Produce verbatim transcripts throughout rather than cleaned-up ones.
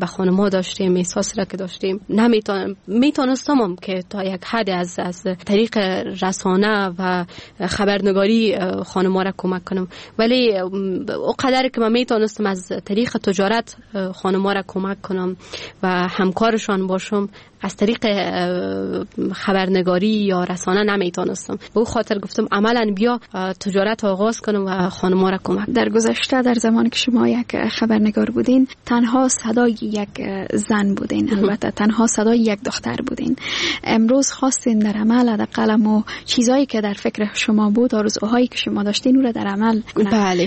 به خانم‌ها داشتیم، احساس را که داشتیم نمیتونم میتونستم که تا یک حد از از طریق رسانه و خبرنگاری خانم‌ها را کمک کنم، ولی اونقدر که من میتونستم از طریق تجارت خانم‌ها را کمک کنم و همکارشان باشم، از طریق خبرنگاری یا رسانه نمیتونستم. به اون خاطر گفتم عملاً بیا تجارت آغاز کنم و خانم‌ها را کمک. در گذشته در زمانی که شما یک خبرنگار بودین تنها صدای یک زن بودین، البته تنها صدای یک دختر بودین. امروز خواستین در عمل حداقل و چیزایی که در فکر شما بود، آرزوهایی که شما داشتین اون را در عمل کنید. بله،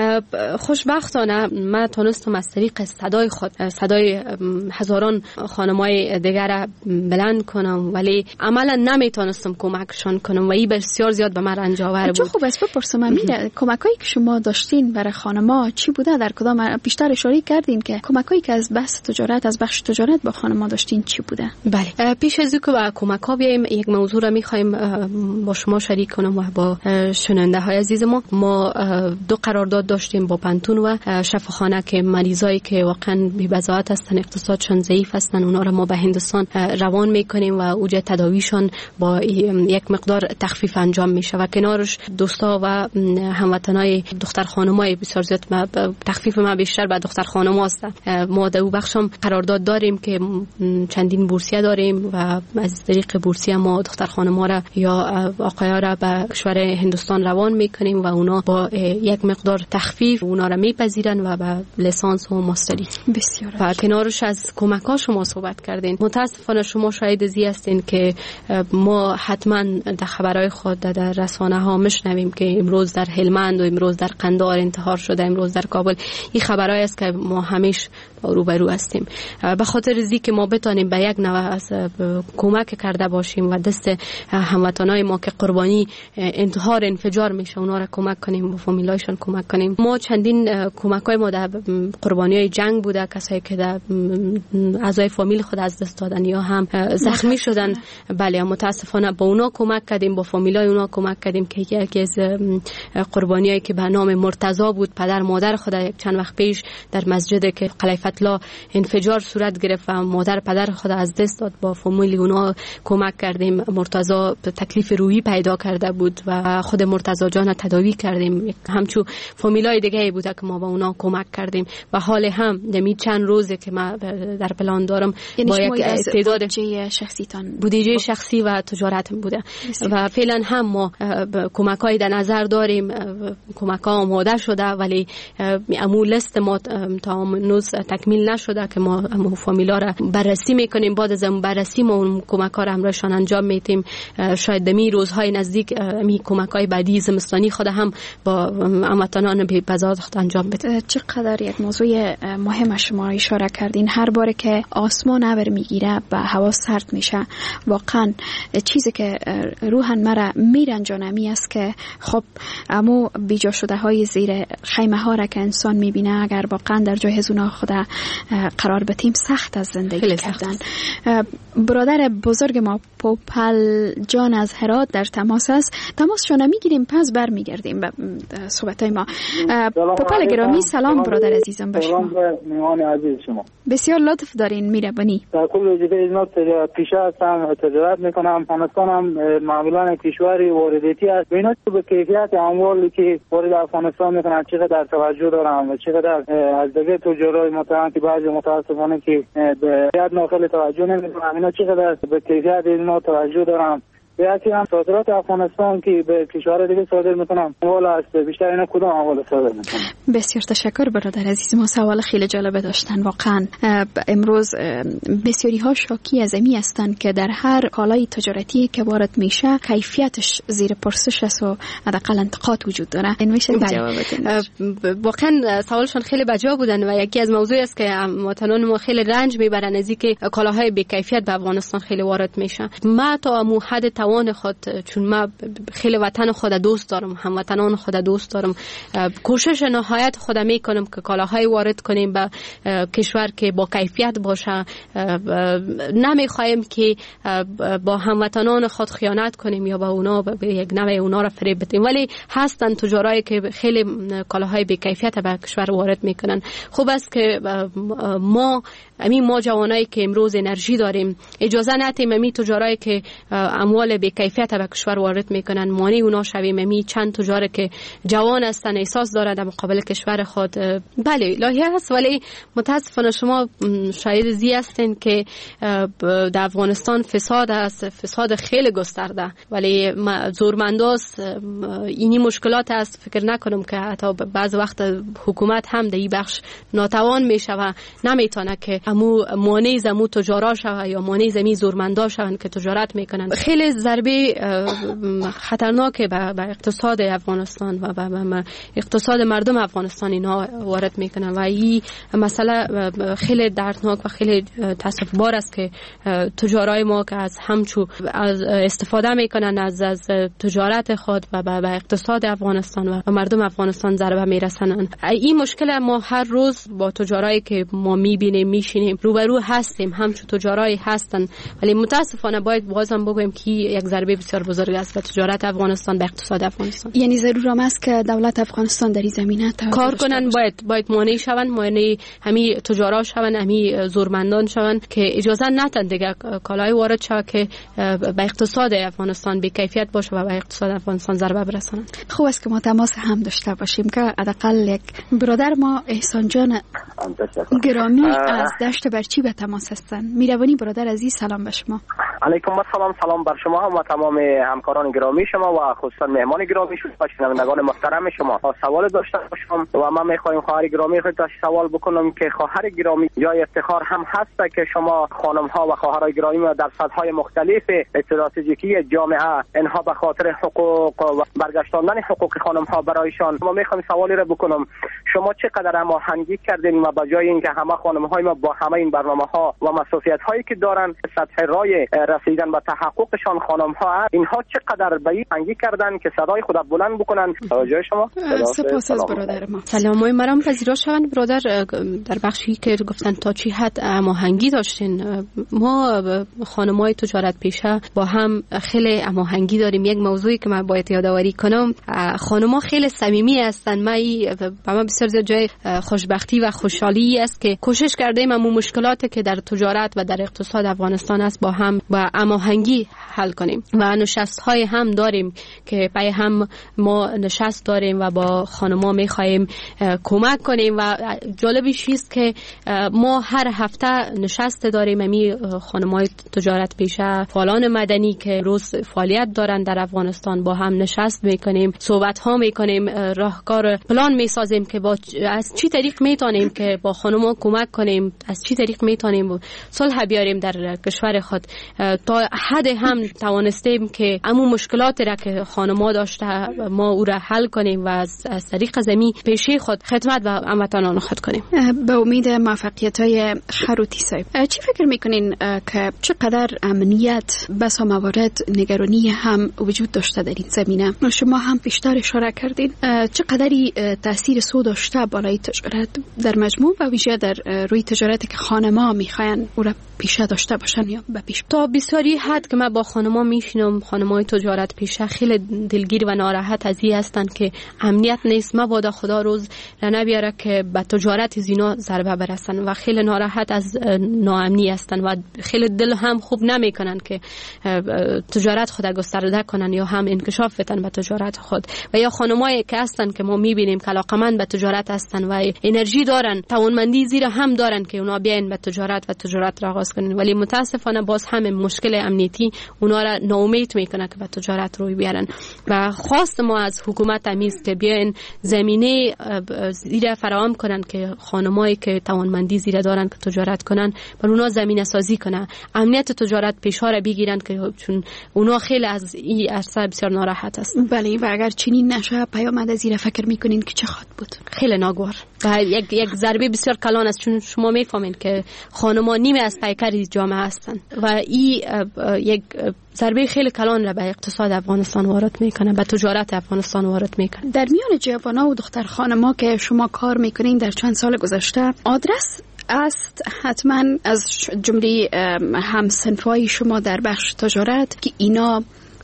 خوشبختانه من تونستم از طریق صدای خود صدای هزاران خانم‌های دیگر بلند کنم، ولی عملا نمیتونستم کمکشان کنم و این بسیار زیاد به من رنج آور بود. چه خوب است بپرسم، میره کمکایی که شما داشتین برای خانم‌ها چی بوده؟ در کدام بیشتر اشاره کردین که کمکایی که از بحث تجارت از بخش تجارت با خانم‌ها داشتین چی بوده؟ بله، پیش از اینکه با کمک‌ها بیایم یک موضوع را می‌خوایم با شما شریک کنم و با شنونده‌های عزیز ما. ما دو قرارداد داشتیم با پنتون و شفاخانه که مریضایی که واقعا بی‌بضاعت هستن، اقتصادشون ضعیف هستن، اونا را ما به هندوستان روان میکنیم و اوجه تداویشان با یک مقدار تخفیف انجام میشه و کنارش دوستا و هموطنای دختر خانمای بسیار زیاد. تخفیف ما بیشتر به دختر خانم هست. ما در بخشم قرارداد داریم که چندین بورسیه داریم و از طریق بورسیه ما دختر خانم‌ها را یا آقایان را به کشور هندوستان روان میکنیم و اونا با یک مقدار تخفیف اونا را میپذیرن و به لیسانس و ماستری. بسیار و کنارش از کمک‌ها شما صحبت کردین. متاسفانه شما شاهد زی هستین که ما حتما در خبرهای خود در رسانه ها میشنویم که امروز در هلمند و امروز در قندهار انتحار شده، امروز در کابل. این خبرهای است که ما همیشه روبرو هستیم. به خاطر زی که ما بتونیم به یک نوع از کمک کرده باشیم و دست هموطنای ما که قربانی انتحار انفجار میشه اونا را کمک کنیم، با فامیلایشون کمک کنیم. ما چندین کمکای ما در قربانیای جنگ بوده، کسایی که در اعضای فامیل خود از دست دادن یا هم زخمی شدن. بله، متاسفانه با اونا کمک کردیم، با فامیلای اونا کمک کردیم که یکی از قربانیایی که به نام مرتضی بود، پدر مادر خود یک چند وقت پیش در مسجد که قلعه فتلا انفجار صورت گرفت و مادر پدر خود از دست داد، با فامیل اونا کمک کردیم. مرتضی تکلیف روحی پیدا کرده بود و خود مرتضی جان تداوی کردیم. همچون فامیلای دیگه بوده که ما با اونا کمک کردیم و حال هم دمی چند روزه که ما در پلان دارم با یک تعداد بودجه شخصیتان بودجه شخصی و تجارتم بوده و فعلا هم ما کمک‌های در نظر داریم، کمک‌ها آماده شده ولی امو لیست ما تا امروز تکمیل نشده که ما امو فامیلا را بررسی میکنیم. بعد از اون بررسی ما اون کمک‌ها را همراهشان انجام میدیم. شاید دمی روزهای نزدیک می کمک‌های بعدی زمستانی خود هم با هموطنان بی‌بضاعت خود انجام بدیم. چقدر یک موضوع مهم شما اشاره کردین، هر باره که آسمان ابر میگیره و هوا سرد میشه واقعا چیزی که روحن مرا میرنجانه می است که خب امو بیجا شده های زیر خیمه ها را که انسان میبینه اگر واقعا در جای اونا خود قرار بتیم سخت از زندگی کردن. برادر بزرگ ما پوپل جان از هرات در تماس است، تماسشون میگیریم پس برمیگردیم به صحبت های ما. پوپل گرامی سلام برادر عزیزم به شما. میهمان عزیز شما بسیار لطف دارین میربانی. در کل وجود ازنات پیشه هستم، تجارت میکنم. افغانستان هم معمولا کشوری وارداتی است. اینا به کیفیت اموالی که وارد افغانستان میکنن چقدر توجه دارم و چقدر از دیگه تجارای متهم که بعضی متاسفانه که به یاد ناقل توجه نمیکنن، اینا چقدر به کیفیت اینا توجه دارم. بیاتی هم صادرات افغانستان که به کشور دیگه صادر میکنم اول است، بیشتر اینا کدام اول صادر میکنم. بسیار تشکر برادر عزیز. ما سوال خیلی جالب داشتن. واقعا امروز بسیاری ها شاکی از امی هستند که در هر کالای تجارتی که وارد میشه کیفیتش زیر پرسش است و حداقل انتقاد وجود داره. این میشه جواب بدین. واقعا سوالشون خیلی بجا بودن و یکی از موضوعی است که وطنان ما خیلی رنج میبرن از اینکه کالاهای بی کیفیت به افغانستان خیلی وارد میشه. ما تا مو حد توان خود، چون ما خیلی وطن خود دوست دارم، هموطنان خود دوست دارم، کوشش نهایت خود میکنم که کالاهای وارد کنیم به کشور که با کیفیت باشه. نمیخوایم که با هموطنان خود خیانت کنیم یا با اونا به یک نوع اونا را فریب بدیم، ولی هستن تجارایی که خیلی کالاهای بی کیفیت به کشور وارد میکنن. خوب است که ما همین ما جوانایی که امروز انرژی داریم اجازه ندیم همین تجارایی که اموال بی کیفیت به کشور وارد میکنن مانع اونا شویم. همین چند تجار که جوان هستن، احساس دارن در مقابل کشور خود، بله لایحه هست، ولی متاسفانه شما شاهد زی هستین که در افغانستان فساد است، فساد خیلی گسترده، ولی زورمنداست. اینی مشکلات است. فکر نکنم که حتی بعض وقت حکومت هم در این بخش ناتوان میشه و نمیتونه که امو مانع زمو تجارا شوه یا مانع زمین زورمندا شون که تجارت میکنن. خیلی ضربه خطرناکه به اقتصاد افغانستان و به اقتصاد مردم افغانستان اینا وارد میکنن و این مسئله خیلی دردناک و خیلی تاسفبار است که تجارای ما که از همچو از استفاده میکنن از از تجارت خود و به اقتصاد افغانستان و مردم افغانستان ضربه میرسنن. این مشکل ما هر روز با تجارایی که ما میبینیم میشینیم روبرو هستیم، همچون تجارایی هستن، ولی متاسفانه باید بازم بگویم که یک ضربه بسیار بزرگ است به تجارت افغانستان، به اقتصاد افغانستان. یعنی ضرور است که دولت افغانستان در این زمینه کار کنن، باید باید مانع شون، مانع همین تجارا شون، همین زورمندان شون که اجازه ندن دیگه کالای وارد شه که به اقتصاد افغانستان بی کیفیت باشه و به اقتصاد افغانستان ضربه برسانن. خوب است که ما تماس هم داشته باشیم که حداقل یک برادر ما احسان جان گرامی از دشت برچی به تماس هستن. میروانی برادر عزیز، سلام به شما. علیکم السلام، سلام بر شما هم و تمام همکاران گرامی شما و خصوصا مهمان گرامی شما و شنوندگان محترم شما. سوال داشته باشم و من میخوایم خواهر گرامی خود سوال بکنم که خواهر گرامی جای افتخار هم هست که شما خانم ها و خواهرای گرامی در سطح‌های مختلف استراتژیکی جامعه انها به خاطر حقوق و برگشتاندن حقوق خانم ها برایشان، ما میخوایم سوالی را بکنم شما چقدر هماهنگی کردین و به جای اینکه همه خانم های ما با همه این برنامه ها و مسئولیت هایی که دارن سطح رای رسیدن به تحققشان خانم ها اینها چقدر به این هماهنگی کردن که صدای خود بلند بکنن؟ توجه شما. سپاس از برادر ما. سلامای مرام پذیرا شوند برادر. در بخشی که گفتن تا چی حد هماهنگی داشتین، ما خانمای تجارت پیشه با هم خیلی هماهنگی داریم. یک موضوعی که من باید یادآوری کنم، خانم‌ها خیلی صمیمی هستن. ما با ما بسیار زیاد جای خوشبختی و خوشحالی است که کوشش کردیم همون مشکلاتی که در تجارت و در اقتصاد افغانستان است با هم با هماهنگی حل کنیم و نشست‌های هم داریم که پای هم ما نشست داریم و با خانم‌ها می‌خوایم کمک کنیم و جالبی چیست که ما هر هفته نشست داریم می خانم‌های تجارت پیشه فعالان مدنی که روز فعالیت دارن در افغانستان با هم نشست میکنیم، صحبت ها میکنیم، راهکار پلان میسازیم که با از چی طریق میتونیم که با خانم‌ها کمک کنیم، از چی طریق میتونیم صلح بیاریم در کشور خود. تا حد هم توانستیم که همون مشکلاتی را که خانم‌ها داشته ما او را حل کنیم و از, از طریق زمین پیشه خود خدمت به هموطنان خود کنیم. به امید موفقیت‌های خروتی صاحب، چی فکر میکنین که چقدر امنیت بسا موارد نگرانی هم وجود داشته در این زمینه؟ شما هم بیشتر اشاره کردین چقدری تاثیر سو داشته بالای تجارت در مجموع و ویژه در روی تجارتی که خانم‌ها میخواین او را پیشه داشته باشن یا به پیش؟ تا بسیاری حد که من با خانم‌ها میشینم، خانم‌های تجارت پیشه خیلی دلگیر و ناراحت از این هستن که امنیت نیست. مبادا خدا روز رنه بیاره که به تجارت زینا ضربه برسن و خیلی ناراحت از ناامنی هستن و خیلی دل هم خوب نمیکنن که تجارت خود گسترده کنن یا هم انکشاف بدن به تجارت خود. و یا خانمایی که هستن که ما میبینیم که علاقمند به تجارت هستن و انرژی دارن، توانمندی زیرا هم دارن که اونا بیاین به تجارت و تجارت را آغاز کنن، ولی متاسفانه باز هم مشکل امنیتی اونا را ناامید میکنه که به تجارت روی بیارن. و خواست ما از حکومت امیست که بیاین زمینه زیرا فراهم کنن که خانمایی که توانمندی زیرا دارن که تجارت کنن بر اونا زمینه سازی کنه، امنیت تجارت پیشا را بگیرن که چون اونا خیلی از این عرصه بسیار ناراحت هستن. بله، و اگر چنین نشه پیامد زیرا فکر میکنین که چه خواهد بود؟ خیلی ناگوار. و یک یک ضربه بسیار کلان است، چون شما میفهمین که خانم‌ها نیمه از پیکر جامعه هستند و این یک ضربه خیلی کلان را به اقتصاد افغانستان وارد میکنه، به تجارت افغانستان وارد میکنه. در میان جوانان و دختر خانم‌ها که شما کار میکنین در چند سال گذشته، آدرس است حتما از جمله همسنفای شما در بخش تجارت که اینا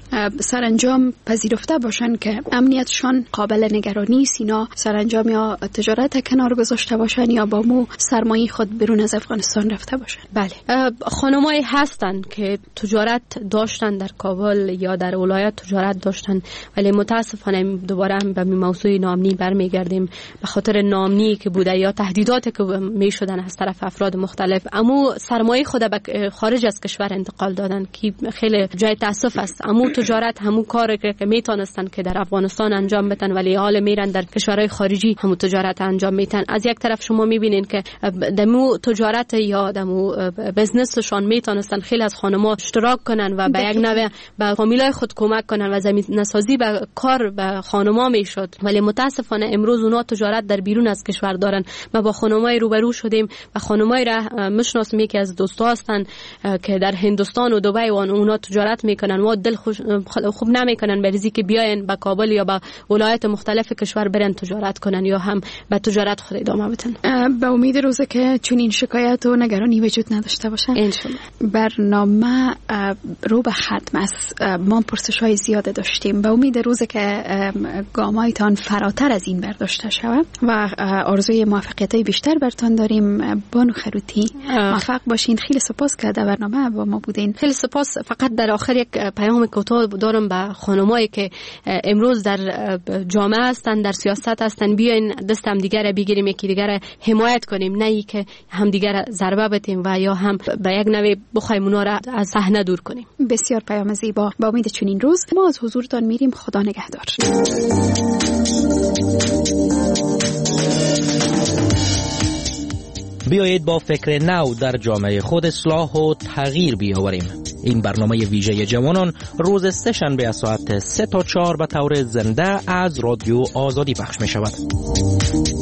سرانجام پذیرفته باشن که امنیتشان قابل نگرانی است، اینا سرانجام یا تجارت کنار گذاشته باشن یا با مو سرمایه خود بیرون از افغانستان رفته باشن. بله، خانمایی هستن که تجارت داشتن در کابل یا در ولایت تجارت داشتن، ولی متاسفانه دوباره هم به موضوع نامنی برمیگردیم، به خاطر نامنی که بوده یا تهدیداتی که میشدن از طرف افراد مختلف، اما سرمایه خود به خارج از کشور انتقال دادن که خیلی جای تاسف است. اما تجارت همون کاری که میتونستن که در افغانستان انجام بدن ولی حال میرن در کشورهای خارجی همون تجارت انجام میتن. از یک طرف شما میبینین که دمو تجارت یا دمو بزنسشان میتونستن خیلی از خانم‌ها اشتراک کنن و به یک نوع به فامیلای خود کمک کنن و زمینه سازی به کار به خانم‌ها میشد، ولی متاسفانه امروز اونا تجارت در بیرون از کشور دارن. ما با خانم‌های روبرو شدیم و خانم‌های را میشناسیم که از دوستا هستن که در هندوستان و دبی و اونا تجارت میکنن و دل خوش خوب نمیکنن به ریزی که بیاین به کابل یا به ولایت مختلف کشور برن تجارت کنن یا هم به تجارت خود ادامه بدن. به امید روزی که چون این شکایت و نگرانی وجود نداشته باشه انشالله. برنامه رو به ختم است. ما پرسش‌های زیاده داشتیم، به امید روزی که گامایتان فراتر از این برداشته شود و آرزوی موفقیت‌های بیشتر برتان داریم. بانو خروتی موفق باشین. خیلی سپاس که در برنامه با ما بودین. خیلی سپاس. فقط در آخر یک پیام کوتاه دارم به خانمایی که امروز در جامعه هستن، در سیاست هستن، بیاین دست هم دیگر بگیریم، یکی دیگر حمایت کنیم، نه ای که هم دیگر ضربه بدیم و یا هم به یک نوع بخوایم اونا را از صحنه دور کنیم. بسیار پیام زیبا. با امید چنین روز ما از حضورتان میریم. خدا نگهدار. بیایید با فکر نو در جامعه خود اصلاح و تغییر بیاوریم. این برنامه ویژه جوانان روز سه شنبه از ساعت سه تا چهار به طور زنده از رادیو آزادی پخش می شود.